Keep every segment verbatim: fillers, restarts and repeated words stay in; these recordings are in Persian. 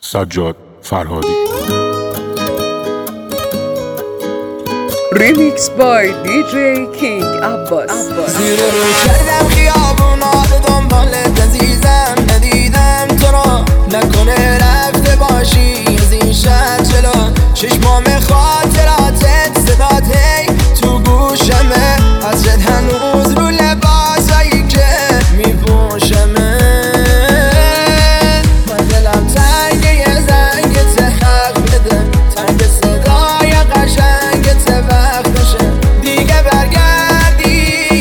سجاد فرهادی. Remix by دی جی King عباس. زیر رو کردم خیابونا رو دنبال عزیزم، ندیدم تو را، نکنه رفته باشی از این شهر جلو. چشمام خاطراتت صدات هی تو گوشمه، حسرت هنوز رو لباسایی که میپوشمه. من دلم تنگه یه زنگت حق بده، تنگ صدای قشنگت وقتشه دیگه برگردی.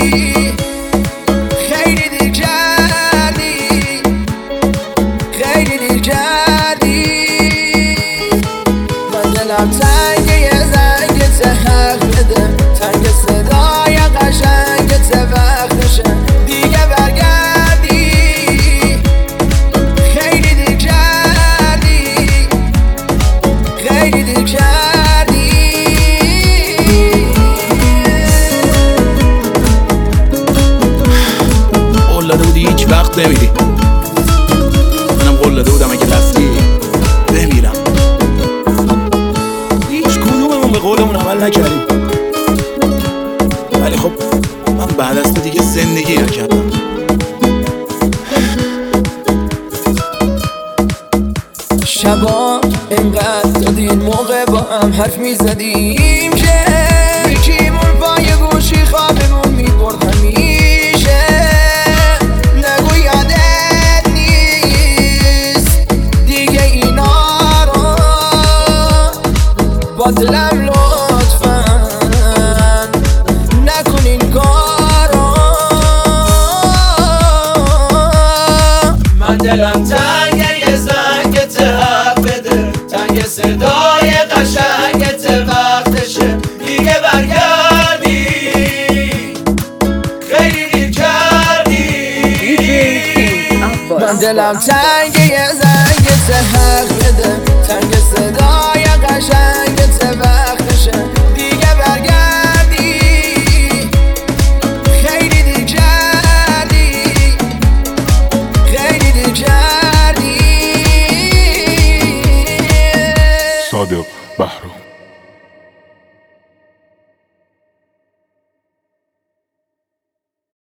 خیلی دیر کردی، خیلی دیر کردی. من دلم تنگه یه زنگت حق بده، تنگ صدای قشنگت وقتشه دیگه برگردی. خیلی دیر کردی، خیلی دیر کردی. قول داده بودی هیچ وقت نمیری، منم قول داده بودم اگه رفتی بمیرم. هیچ کدوممون به قولمون عمل نکردیم، ولی خب من بعد از تو دیگه زندگی نکردم. شبا اینقدر دادین موقع با هم حرف میزدیم که یکیمون پای گوشی خوابمون میبرد همیشه. نگو یادت نیست دیگه اینا رو، با دلم لطفا نکن این کارو. من دلم تنگه یه زنگت حق بده، تنگ صدای قشنگت وقتشه دیگه برگردی. خیلی دیر کردی. دی جی King عباس. من دلم تنگه یه زنگت حق بده، تنگ صدای قشنگت وقتشه دیگه برگردی. خیلی دیر کردی، خیلی دیر کردی. صادق بهرام.